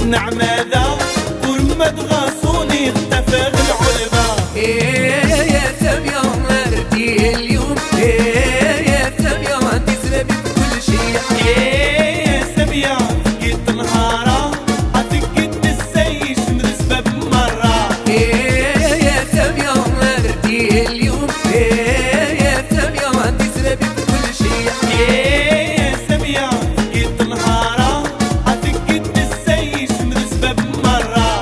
نعمة ذا ورمد غاصوني اختفى العلبة. يا سامية مرتي اليوم يا سامية انتي سببي في كل شيء. يا سامية فقيت نهارا عفقت السيش من سبب مرة. يا سامية مرتي اليوم يا سامية انتي سببي في كل شيء. يا سامية فقيت نهارا عفقت السيش من سبب مرة.